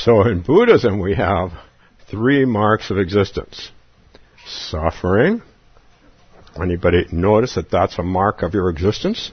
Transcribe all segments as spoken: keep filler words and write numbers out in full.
So in Buddhism, we have three marks of existence. Suffering. Anybody notice that that's a mark of your existence?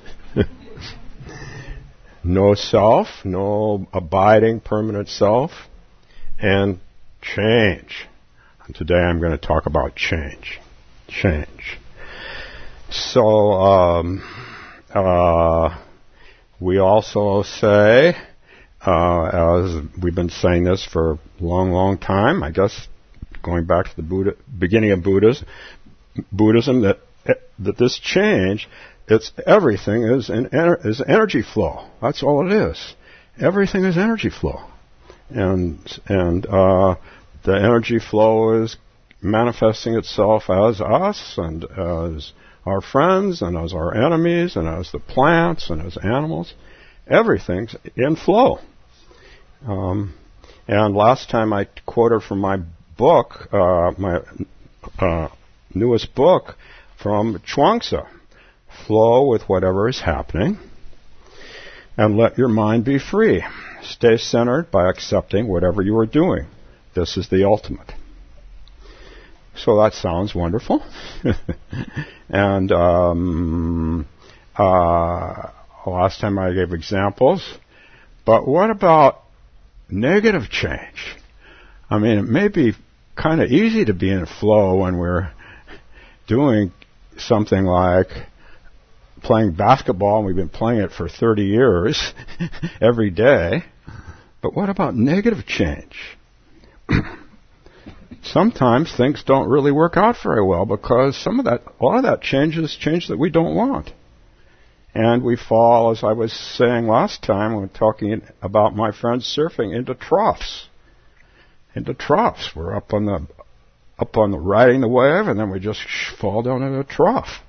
No self, no abiding permanent self, and change. And today I'm going to talk about change. Change. So, um, uh, we also say, uh, as we've been saying this for a long, long time, I guess, going back to the Buddha, beginning of Buddhism, Buddhism, that that this change, it's everything is in is energy flow. That's all it is. Everything is energy flow, and and uh, the energy flow is manifesting itself as us and as our friends and as our enemies and as the plants and as animals. Everything's in flow. Um, and last time I quoted from my book, uh, my uh, newest book from Chuang-Tzu, flow with whatever is happening and let your mind be free. Stay centered by accepting whatever you are doing. This is the ultimate. So that sounds wonderful. and um, uh, last time I gave examples. But what about negative change? I mean, it may be kind of easy to be in flow when we're doing something like playing basketball, and we've been playing it for thirty years every day. But what about negative change? Sometimes things don't really work out very well because some of that, a lot of that change is change that we don't want. And we fall, as I was saying last time when talking about my friends surfing, into troughs. Into troughs. We're up on the up on the riding the wave, and then we just sh- fall down in a trough.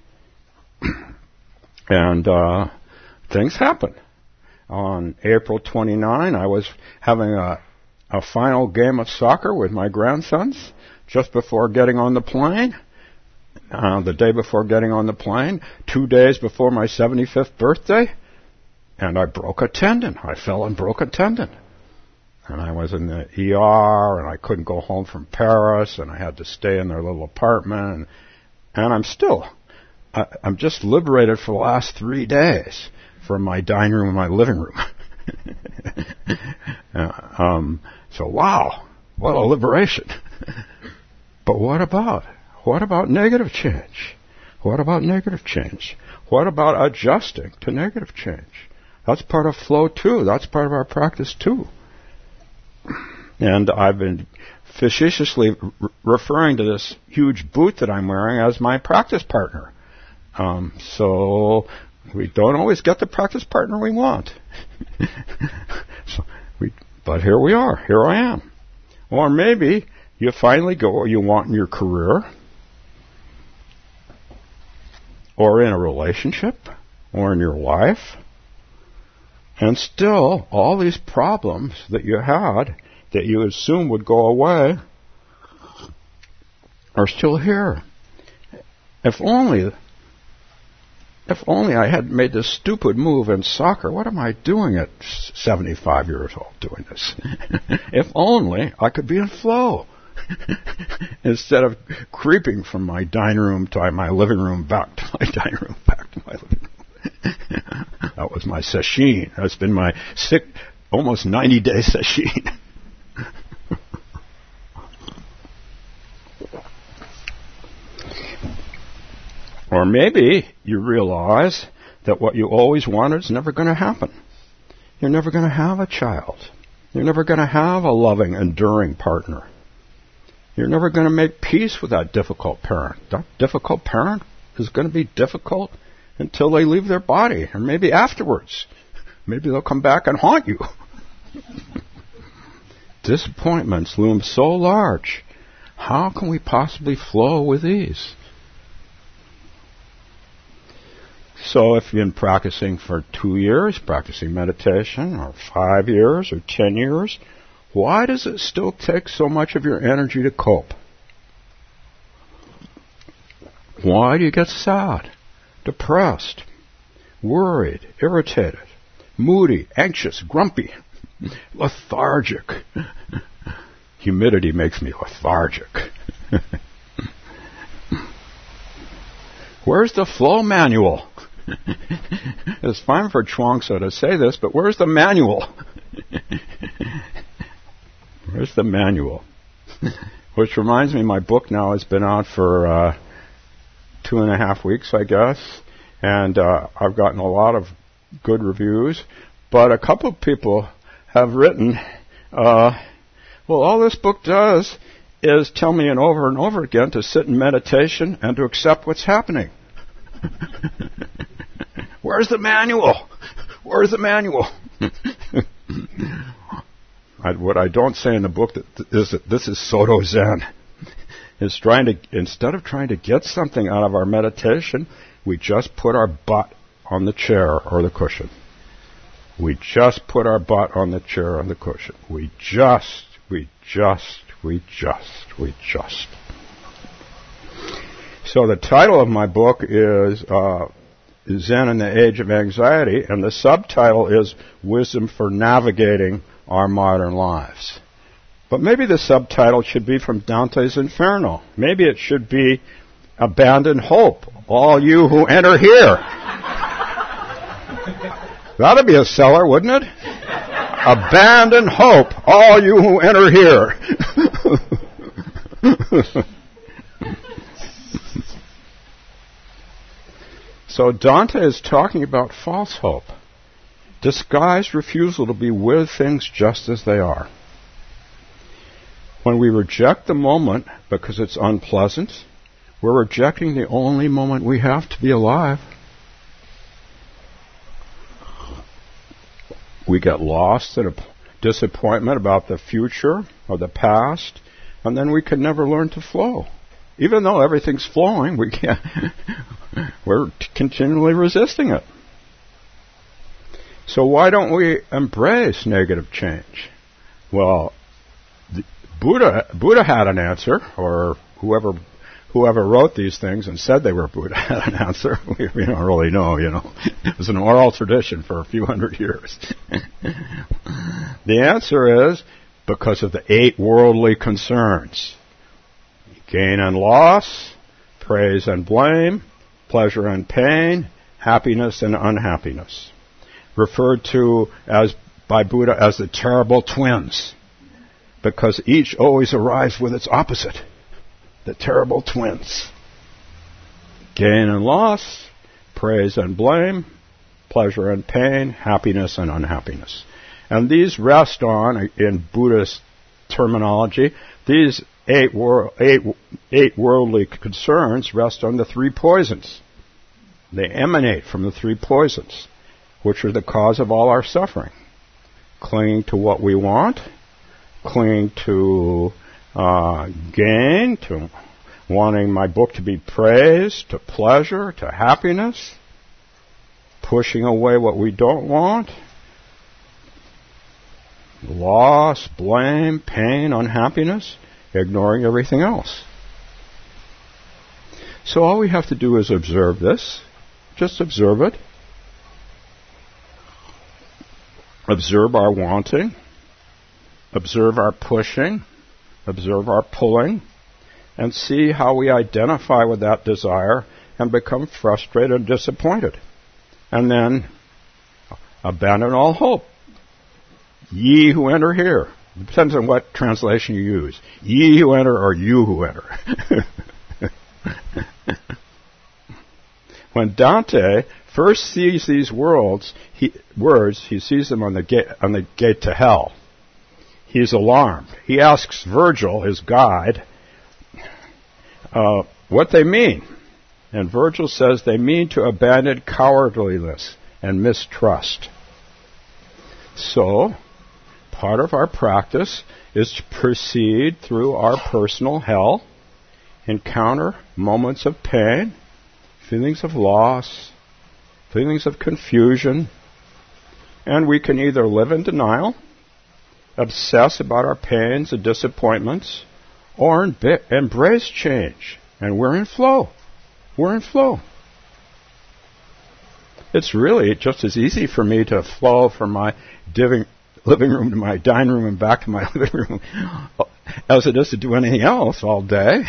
and uh, things happen. On April twenty-ninth, I was having a, a final game of soccer with my grandsons just before getting on the plane. Uh, the day before getting on the plane, two days before my seventy-fifth birthday, and I broke a tendon. I fell and broke a tendon. And I was in the E R, and I couldn't go home from Paris, and I had to stay in their little apartment. And, and I'm still, I, I'm just liberated for the last three days from my dining room and my living room. uh, um, so, wow, what a liberation. But what about? What about negative change? What about negative change? What about adjusting to negative change? That's part of flow, too. That's part of our practice, too. And I've been facetiously re- referring to this huge boot that I'm wearing as my practice partner. Um, so we don't always get the practice partner we want. so we, but here we are. Here I am. Or maybe you finally go where you want in your career, or in a relationship, or in your life, and still all these problems that you had that you assumed would go away are still here. If only, if only I had made this stupid move in soccer. What am I doing at seventy-five years old doing this? If only I could be in flow. Instead of creeping from my dining room to my living room, back to my dining room, back to my living room. That was my sesshin. That's been my sick, almost ninety-day sesshin. Or maybe you realize that what you always wanted is never going to happen. You're never going to have a child. You're never going to have a loving, enduring partner. You're never going to make peace with that difficult parent. That difficult parent is going to be difficult until they leave their body, or maybe afterwards. Maybe they'll come back and haunt you. Disappointments loom so large. How can we possibly flow with ease? So if you've been practicing for two years, practicing meditation, or five years, or ten years, why does it still take so much of your energy to cope? Why do you get sad, depressed, worried, irritated, moody, anxious, grumpy, lethargic, humidity makes me lethargic. Where's the flow manual? It's fine for Chuang-Tzu to say this, but where's the manual? Where's the manual? Which reminds me, my book now has been out for uh, two and a half weeks, I guess, and uh, I've gotten a lot of good reviews, but a couple of people have written, uh, well, all this book does is tell me and over and over again to sit in meditation and to accept what's happening. Where's the manual? Where's the manual? I, what I don't say in the book that th- is that this is Soto Zen. Is trying to, instead of trying to get something out of our meditation, we just put our butt on the chair or the cushion. We just put our butt on the chair or the cushion. We just, we just, we just, we just. So the title of my book is uh, Zen in the Age of Anxiety, and the subtitle is Wisdom for Navigating Our Modern Lives. But maybe the subtitle should be from Dante's Inferno. Maybe it should be Abandon Hope, all you who enter here. That'd be a seller, wouldn't it? Abandon hope, all you who enter here. So Dante is talking about false hope, disguised refusal to be with things just as they are. When we reject the moment because it's unpleasant, we're rejecting the only moment we have to be alive. We get lost in a disappointment about the future or the past, and then we can never learn to flow. Even though everything's flowing, we can't. We're continually resisting it. So why don't we embrace negative change? Well, the Buddha Buddha had an answer, or whoever whoever wrote these things and said they were Buddha had an answer. We, we don't really know, you know. It was an oral tradition for a few hundred years. The answer is because of the eight worldly concerns: gain and loss, praise and blame, pleasure and pain, happiness and unhappiness. Referred to as by Buddha as the terrible twins, because each always arrives with its opposite, the terrible twins. Gain and loss, praise and blame, pleasure and pain, happiness and unhappiness. And these rest on, in Buddhist terminology, these eight, wor- eight, eight worldly concerns rest on the three poisons. They emanate from the three poisons, which are the cause of all our suffering. Clinging to what we want, clinging to uh, gain, to wanting my book to be praised, to pleasure, to happiness, pushing away what we don't want, loss, blame, pain, unhappiness, ignoring everything else. So all we have to do is observe this. Just observe it. Observe our wanting. Observe our pushing. Observe our pulling. And see how we identify with that desire and become frustrated and disappointed. And then abandon all hope. Ye who enter here. It depends on what translation you use. Ye who enter or you who enter. When Dante first sees these worlds, he, words, he sees them on the gate, on the gate to hell. He's alarmed. He asks Virgil, his guide, uh, what they mean. And Virgil says they mean to abandon cowardliness and mistrust. So, part of our practice is to proceed through our personal hell, encounter moments of pain, feelings of loss, feelings of confusion, and we can either live in denial, obsess about our pains and disappointments, or emb- embrace change. And we're in flow. We're in flow. It's really just as easy for me to flow from my diving, living room to my dining room and back to my living room as it is to do anything else all day.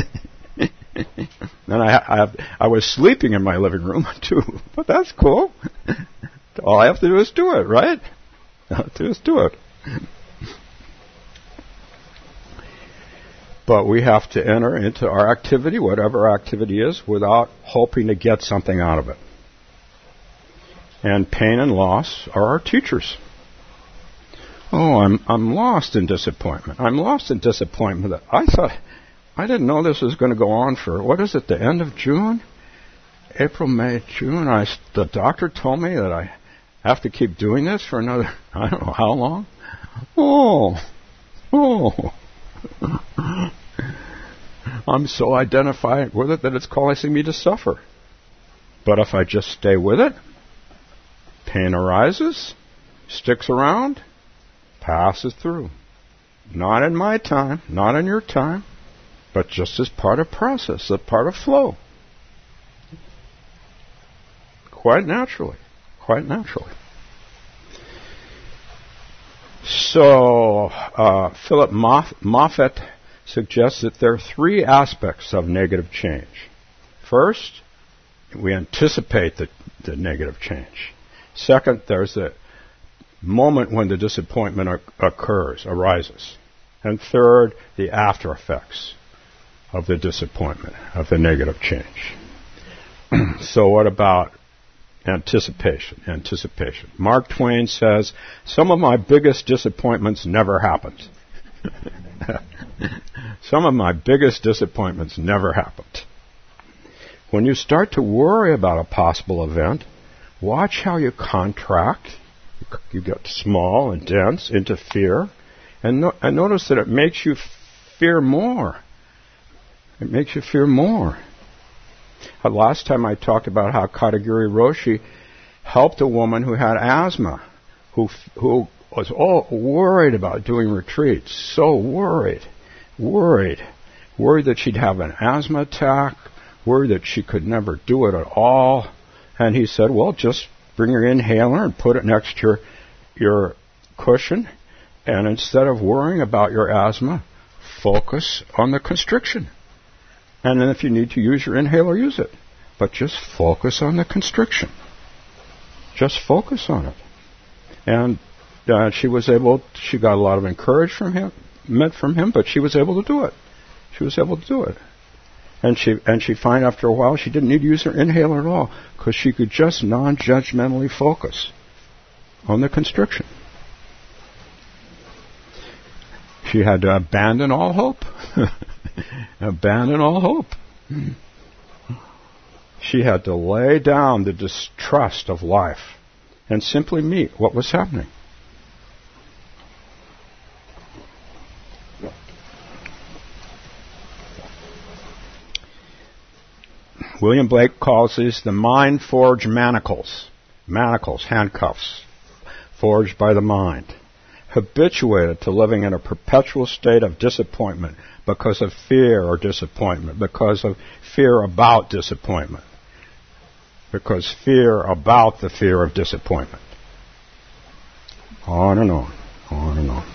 And I, I, I was sleeping in my living room too, but that's cool. All I have to do is do it, right? All I have to do is do it. But we have to enter into our activity, whatever our activity is, without hoping to get something out of it. And pain and loss are our teachers. Oh, I'm I'm lost in disappointment. I'm lost in disappointment. I thought, I didn't know this was going to go on for, what is it, the end of June? April, May, June. I, the doctor told me that I have to keep doing this for another, I don't know how long. Oh, oh. I'm so identified with it that it's causing me to suffer. But if I just stay with it, pain arises, sticks around, passes through. Not in my time, not in your time, but just as part of process, a part of flow. Quite naturally, quite naturally. So, uh, Philip Moff- Moffitt suggests that there are three aspects of negative change. First, we anticipate the, the negative change. Second, there's the moment when the disappointment o- occurs, arises. And third, the after effects of the disappointment, of the negative change. So what about anticipation? Anticipation. Mark Twain says, some of my biggest disappointments never happened. Some of my biggest disappointments never happened. When you start to worry about a possible event, watch how you contract. You get small and dense into fear. And, no, and notice that it makes you fear more. It makes you fear more. Uh, last time I talked about how Katagiri Roshi helped a woman who had asthma, who who was all worried about doing retreats, so worried, worried, worried that she'd have an asthma attack, worried that she could never do it at all. And he said, well, just bring your inhaler and put it next to your, your cushion, and instead of worrying about your asthma, focus on the constriction. And then if you need to use your inhaler, use it. But just focus on the constriction. Just focus on it. And uh, she was able, she got a lot of encouragement from him, meant from him, but she was able to do it. She was able to do it. And she and she found after a while she didn't need to use her inhaler at all, because she could just non-judgmentally focus on the constriction. She had to abandon all hope. Abandon all hope. She had to lay down the distrust of life and simply meet what was happening. William Blake calls these the mind-forged manacles. Manacles, handcuffs, forged by the mind. Habituated to living in a perpetual state of disappointment because of fear or disappointment, because of fear about disappointment, because fear about the fear of disappointment. On and on, on and on.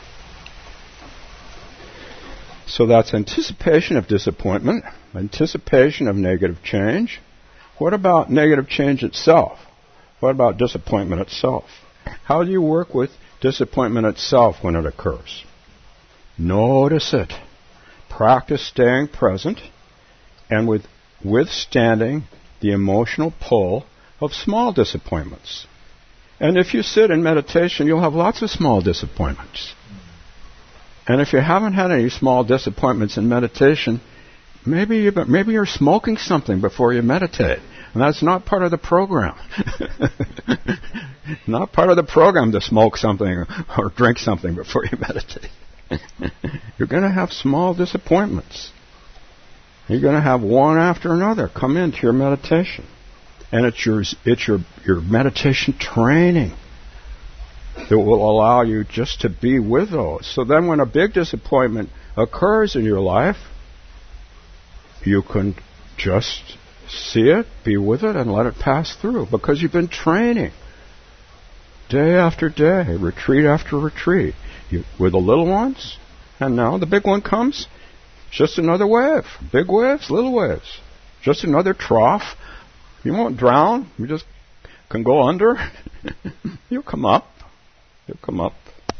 So that's anticipation of disappointment, anticipation of negative change. What about negative change itself? What about disappointment itself? How do you work with disappointment itself when it occurs? Notice it. Practice staying present and with withstanding the emotional pull of small disappointments. And if you sit in meditation, you'll have lots of small disappointments. And if you haven't had any small disappointments in meditation, maybe you, maybe you're smoking something before you meditate. And that's not part of the program. Not part of the program to smoke something or, or drink something before you meditate. You're going to have small disappointments. You're going to have one after another come into your meditation. And it's your, it's your, your meditation training that will allow you just to be with those. So then when a big disappointment occurs in your life, you can just see it, be with it, and let it pass through, because you've been training day after day, retreat after retreat. You, with the little ones, And now the big one comes. Just another wave. Big waves, little waves. Just another trough. You won't drown. You just can go under. You'll come up. You'll come up.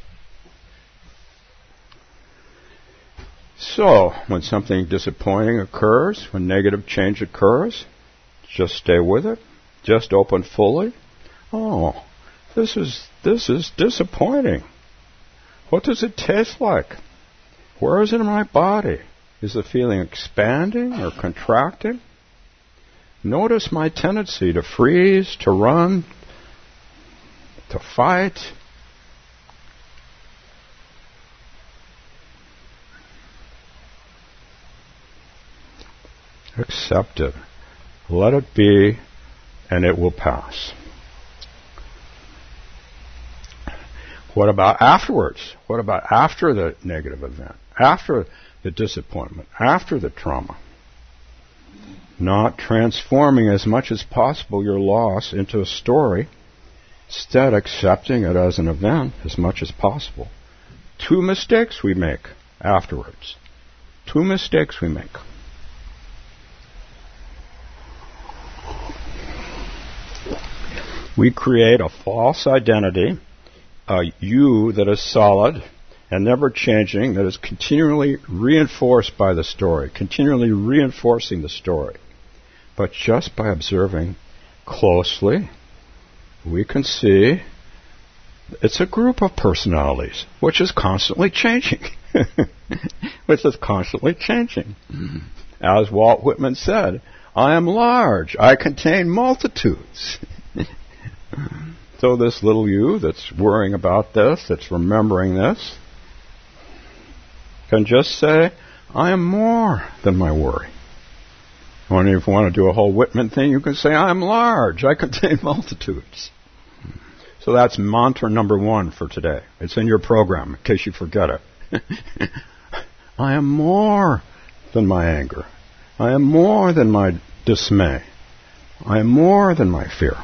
So, when something disappointing occurs, when negative change occurs, just stay with it. Just open fully. Oh, this is this is disappointing. What does it taste like? Where is it in my body? Is the feeling expanding or contracting? Notice my tendency to freeze, to run, to fight. Accept it. Let it be, and it will pass. What about afterwards? What about after the negative event? After the disappointment? After the trauma? Not transforming as much as possible your loss into a story. Instead, accepting it as an event as much as possible. Two mistakes we make afterwards. Two mistakes we make. We create a false identity, a you that is solid and never changing, that is continually reinforced by the story, continually reinforcing the story. But just by observing closely, we can see it's a group of personalities which is constantly changing. which is constantly changing. Mm-hmm. As Walt Whitman said, I am large, I contain multitudes. So this little you that's worrying about this, that's remembering this, can just say, I am more than my worry. Or if you want to do a whole Whitman thing, you can say, I am large, I contain multitudes. So that's mantra number one for today. It's in your program, in case you forget it. I am more than my anger. I am more than my dismay. I am more than my fear.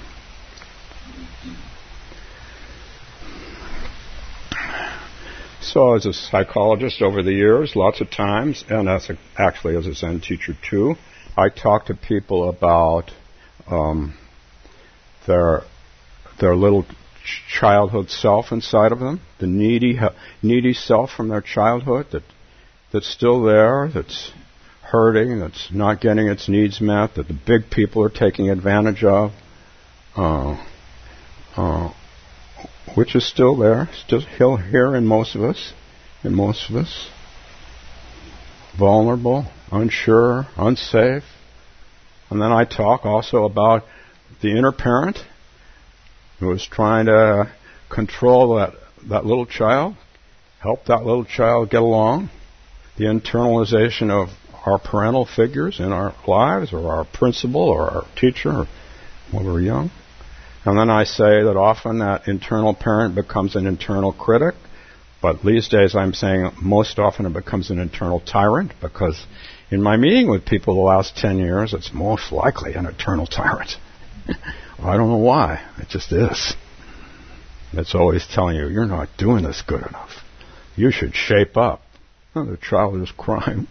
So as a psychologist over the years, lots of times, and as a, actually as a Zen teacher too, I talk to people about um, their their little ch- childhood self inside of them, the needy needy self from their childhood that that's still there, that's hurting, that's not getting its needs met, that the big people are taking advantage of, uh, uh, which is still there, still here in most of us, in most of us. Vulnerable, unsure, unsafe. And then I talk also about the inner parent who is trying to control that, that little child, help that little child get along. The internalization of our parental figures in our lives, or our principal, or our teacher, or when we're young. And then I say that often that internal parent becomes an internal critic, but these days I'm saying most often it becomes an internal tyrant, because in my meeting with people the last ten years, it's most likely an internal tyrant. I don't know why. It just is. It's always telling you, you're not doing this good enough. You should shape up. Oh, the child is crying.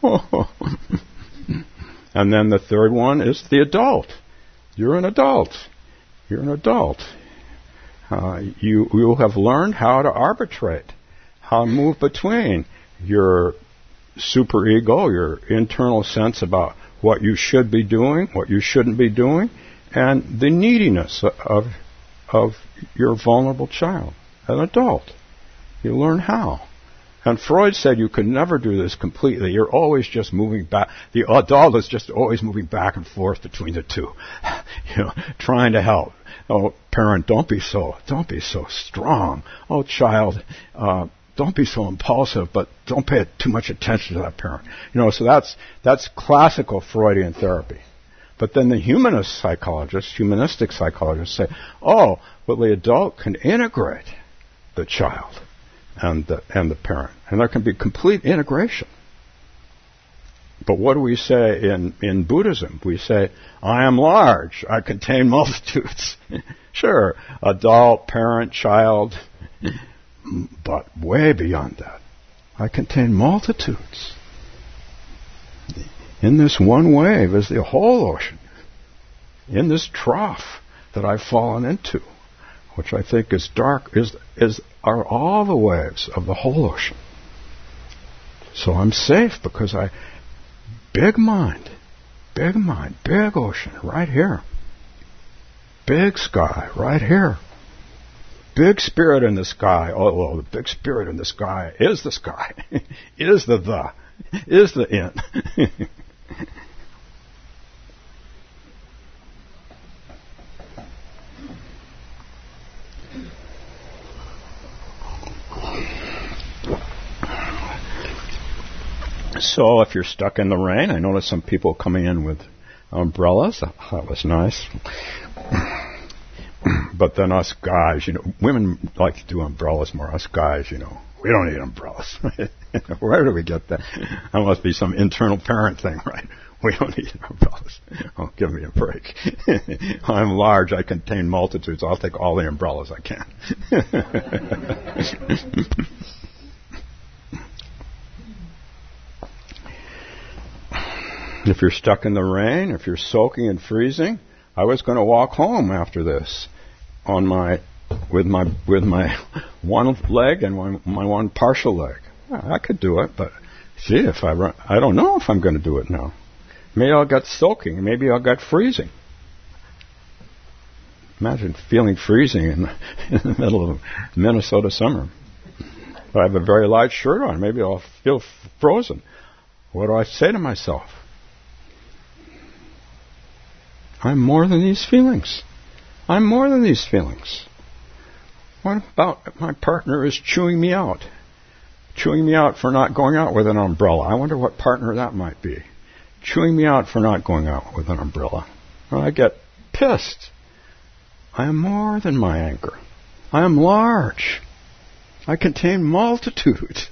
And then the third one is the adult. You're an adult. You're an adult. Uh, you you have learned how to arbitrate, how to move between your superego, your internal sense about what you should be doing, what you shouldn't be doing, and the neediness of of your vulnerable child, an adult. You learn how. And Freud said you could never do this completely. You're always just moving back. The adult is just always moving back and forth between the two, you know, trying to help. Oh, parent, don't be so, don't be so strong. Oh, child, uh, don't be so impulsive, but don't pay too much attention to that parent. You know, so that's that's classical Freudian therapy. But then the humanist psychologists, humanistic psychologists say, oh, well, the adult can integrate the child and the, and the parent. And there can be complete integration. But what do we say in, in Buddhism? We say, I am large, I contain multitudes. Sure, adult, parent, child, but way beyond that. I contain multitudes. In this one wave is the whole ocean. In this trough that I've fallen into, which I think is dark, is is are all the waves of the whole ocean. So I'm safe because I, big mind, big mind, big ocean, right here. Big sky, right here. Big spirit in the sky. Oh, well, the big spirit in the sky is the sky, is the the, is the in. So if you're stuck in the rain, I noticed some people coming in with umbrellas. That was nice. But then us guys, you know, women like to do umbrellas more. Us guys, you know, we don't need umbrellas. Where do we get that? That must be some internal parent thing, right? We don't need umbrellas. Oh, give me a break. I'm large. I contain multitudes. I'll take all the umbrellas I can. If you're stuck in the rain, if you're soaking and freezing, I was going to walk home after this on my with my with my one leg and my, my one partial leg. I could do it, but see, if I run, I don't know if I'm going to do it now. Maybe I'll get soaking. Maybe I'll get freezing. Imagine feeling freezing in the, in the middle of Minnesota summer. If I have a very light shirt on, maybe I'll feel frozen. What do I say to myself? I'm more than these feelings. I'm more than these feelings. What about if my partner is chewing me out? Chewing me out for not going out with an umbrella. I wonder what partner that might be. Chewing me out for not going out with an umbrella. Well, I get pissed. I am more than my anger. I am large. I contain multitude.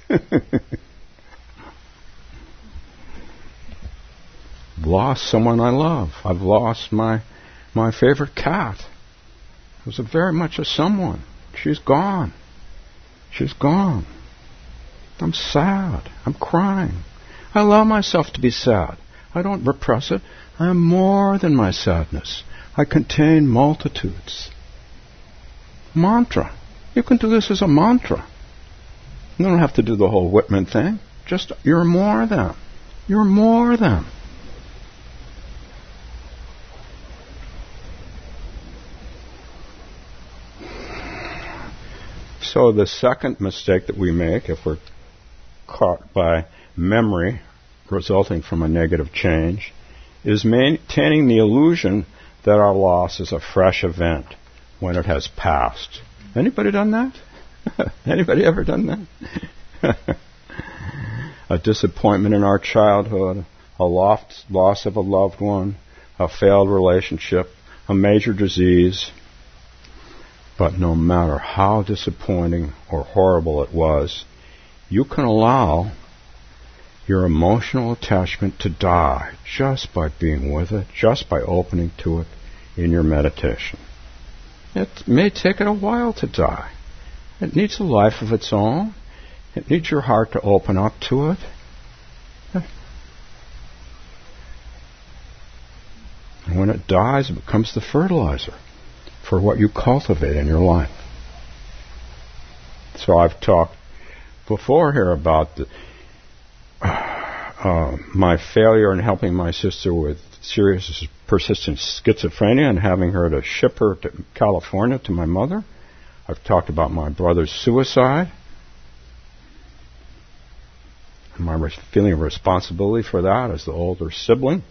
Lost someone I love. I've lost my my favorite cat. It was a very much a someone. She's gone. She's gone. I'm sad. I'm crying. I allow myself to be sad. I don't repress it. I am more than my sadness. I contain multitudes. Mantra. You can do this as a mantra. You don't have to do the whole Whitman thing. Just, you're more than. You're more than. So the second mistake that we make, if we're caught by memory resulting from a negative change, is maintaining the illusion that our loss is a fresh event when it has passed. Anybody done that? Anybody ever done that? A disappointment in our childhood, a lost, loss of a loved one, a failed relationship, a major disease. But no matter how disappointing or horrible it was, you can allow your emotional attachment to die just by being with it, just by opening to it in your meditation. It may take it a while to die. It needs a life of its own. It needs your heart to open up to it. And when it dies, it becomes the fertilizer for what you cultivate in your life. So I've talked before here about the, uh, my failure in helping my sister with serious persistent schizophrenia and having her to ship her to California to my mother. I've talked about my brother's suicide and my res- feeling of responsibility for that as the older sibling.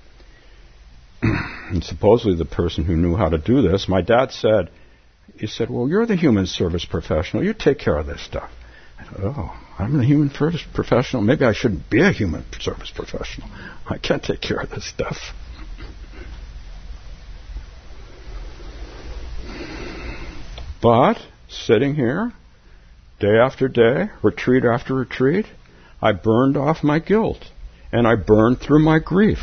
And supposedly the person who knew how to do this, my dad said, he said, well, you're the human service professional. You take care of this stuff. I said, oh, I'm the human service professional. Maybe I shouldn't be a human service professional. I can't take care of this stuff. But sitting here, day after day, retreat after retreat, I burned off my guilt. And I burned through my grief.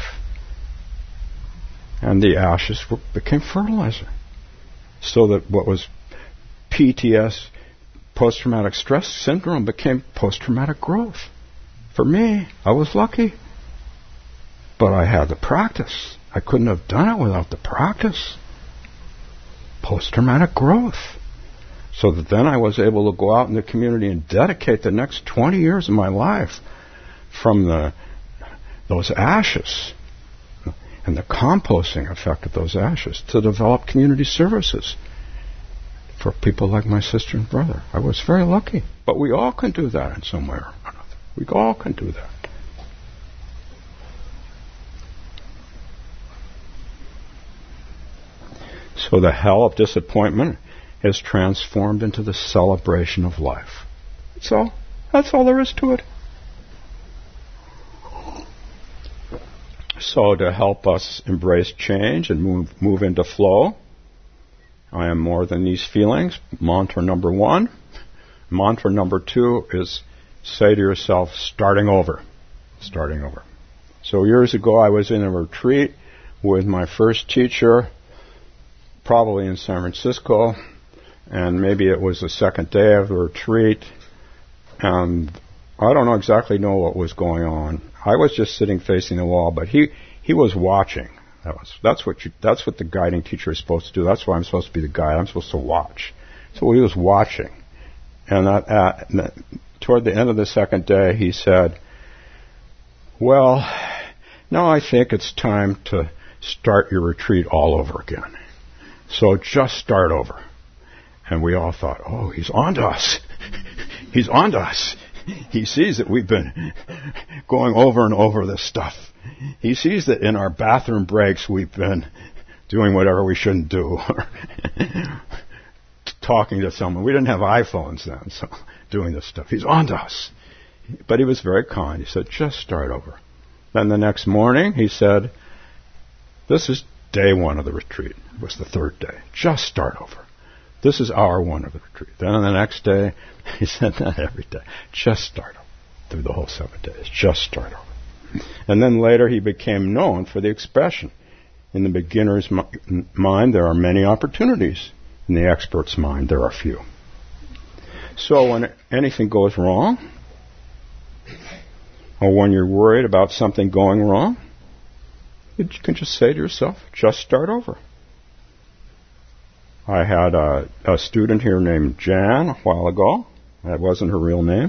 And the ashes became fertilizer. So that what was P T S, post-traumatic stress syndrome became post-traumatic growth. For me, I was lucky. But I had the practice. I couldn't have done it without the practice. Post-traumatic growth. So that then I was able to go out in the community and dedicate the next twenty years of my life from the those ashes and the composting effect of those ashes to develop community services for people like my sister and brother. I was very lucky. But we all can do that in some way or another. We all can do that. So the hell of disappointment is transformed into the celebration of life. That's all. That's all there is to it. So to help us embrace change and move, move into flow, I am more than these feelings. Mantra number one. Mantra number two is say to yourself, starting over. Starting over. So years ago I was in a retreat with my first teacher, probably in San Francisco, and maybe it was the second day of the retreat, and I don't know exactly know what was going on. I was just sitting facing the wall, but he, he was watching. That was, that's what you, that's what the guiding teacher is supposed to do. That's why I'm supposed to be the guide. I'm supposed to watch. So he was watching. And that, uh, toward the end of the second day, he said, well, now I think it's time to start your retreat all over again. So just start over. And we all thought, oh, he's on to us. He's on to us. He sees that we've been going over and over this stuff. He sees that in our bathroom breaks we've been doing whatever we shouldn't do. Talking to someone. We didn't have iPhones then, so doing this stuff. He's on to us. But he was very kind. He said, just start over. Then the next morning he said, this is day one of the retreat. It was the third day. Just start over. This is hour one of the retreat. Then on the next day, he said that every day. Just start over. Through the whole seven days. Just start over. And then later he became known for the expression. In the beginner's m- mind, there are many opportunities. In the expert's mind, there are few. So when anything goes wrong, or when you're worried about something going wrong, you can just say to yourself, just start over. I had a, a student here named Jan a while ago. That wasn't her real name.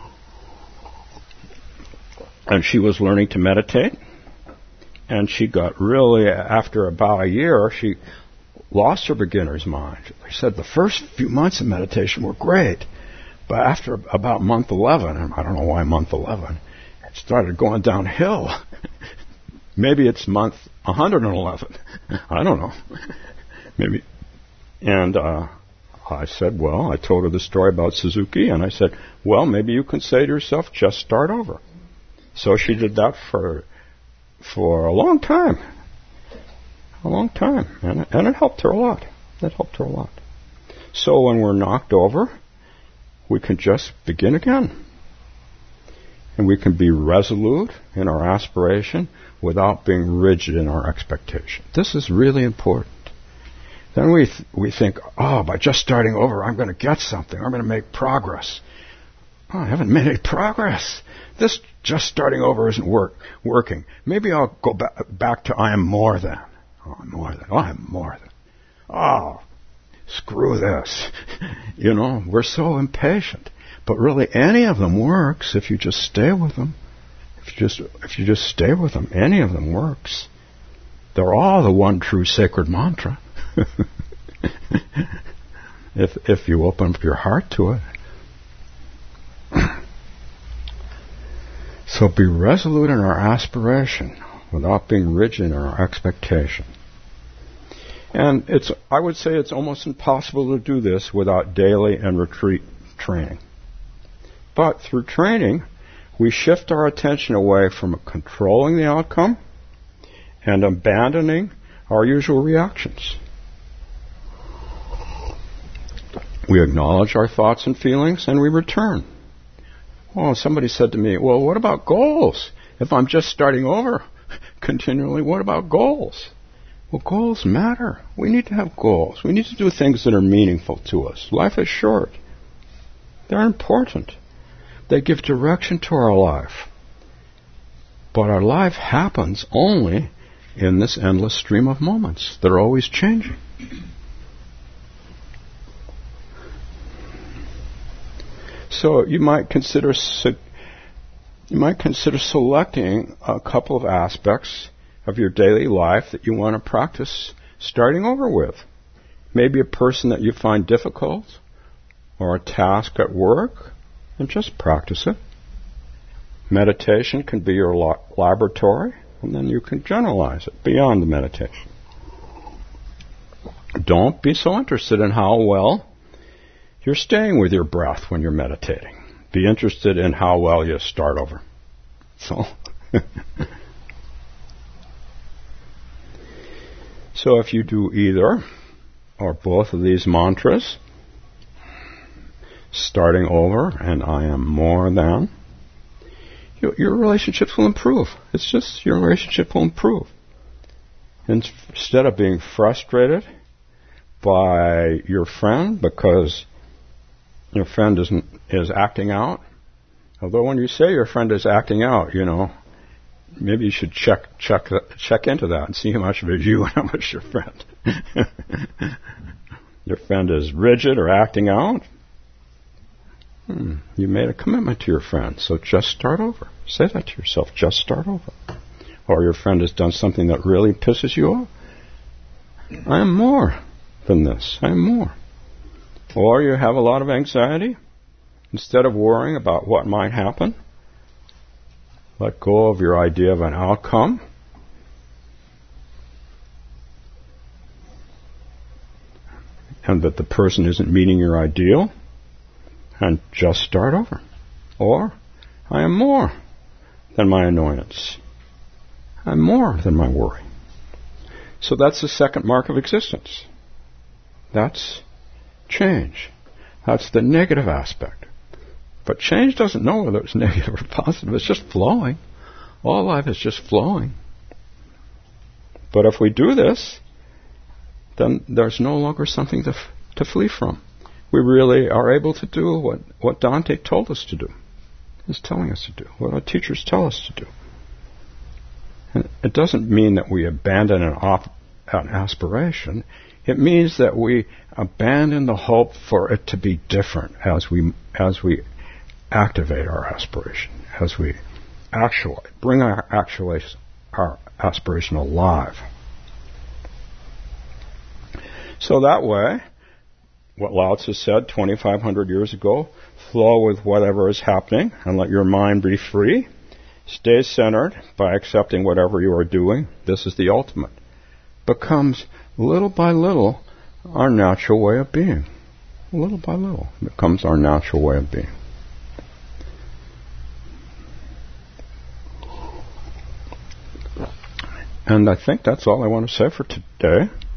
And she was learning to meditate. And she got really, after about a year, she lost her beginner's mind. She said the first few months of meditation were great. But after about month eleven, and I don't know why month eleven, it started going downhill. Maybe it's month one hundred eleven. I don't know. Maybe. And uh, I said, well, I told her the story about Suzuki, and I said, well, maybe you can say to yourself, just start over. So she did that for for a long time. A long time. And, and it helped her a lot. It helped her a lot. So when we're knocked over, we can just begin again. And we can be resolute in our aspiration without being rigid in our expectation. This is really important. Then we th- we think, oh, by just starting over, I'm going to get something. I'm going to make progress. Oh, I haven't made any progress. This just starting over isn't work working. Maybe I'll go ba- back to I am more than. Oh, I'm more than. Oh, I'm more than. Oh, screw this. You know, we're so impatient. But really, any of them works if you just stay with them. If you just if you just stay with them, any of them works. They're all the one true sacred mantra. if if you open up your heart to it. So be resolute in our aspiration without being rigid in our expectation. And it's I would say it's almost impossible to do this without daily and retreat training. But through training, we shift our attention away from controlling the outcome and abandoning our usual reactions. We acknowledge our thoughts and feelings, and we return. Oh, somebody said to me, well, what about goals? If I'm just starting over continually, what about goals? Well, goals matter. We need to have goals. We need to do things that are meaningful to us. Life is short. They're important. They give direction to our life. But our life happens only in this endless stream of moments that are always changing. So you might consider you might consider selecting a couple of aspects of your daily life that you want to practice starting over with. Maybe a person that you find difficult, or a task at work, and just practice it. Meditation can be your la- laboratory, and then you can generalize it beyond the meditation. Don't be so interested in how well you're staying with your breath when you're meditating. Be interested in how well you start over. So, so if you do either or both of these mantras, starting over and I am more than, your, your relationships will improve. It's just your relationship will improve. Instead of being frustrated by your friend because your friend isn't is acting out, although when you say your friend is acting out, you know, maybe you should check check check into that and see how much of it is you and how much your friend. Your friend is rigid or acting out. Hmm, you made a commitment to your friend, so just start over. Say that to yourself, just start over. Or your friend has done something that really pisses you off. I am more than this. I am more. Or you have a lot of anxiety. Instead of worrying about what might happen, let go of your idea of an outcome. And that the person isn't meeting your ideal. And just start over. Or, I am more than my annoyance. I'm more than my worry. So that's the second mark of existence. That's change. That's the negative aspect. But change doesn't know whether it's negative or positive. It's just flowing. All life is just flowing. But if we do this, then there's no longer something to, f- to flee from. We really are able to do what, what Dante told us to do. He's telling us to do. What our teachers tell us to do. And it doesn't mean that we abandon an, op- an aspiration. It means that we abandon the hope for it to be different as we as we activate our aspiration, as we actualize, bring our actualize, our aspiration alive. So that way, what Lao Tzu said twenty-five hundred years ago, flow with whatever is happening and let your mind be free. Stay centered by accepting whatever you are doing. This is the ultimate. Becomes little by little our natural way of being. Little by little becomes our natural way of being. And I think that's all I want to say for today.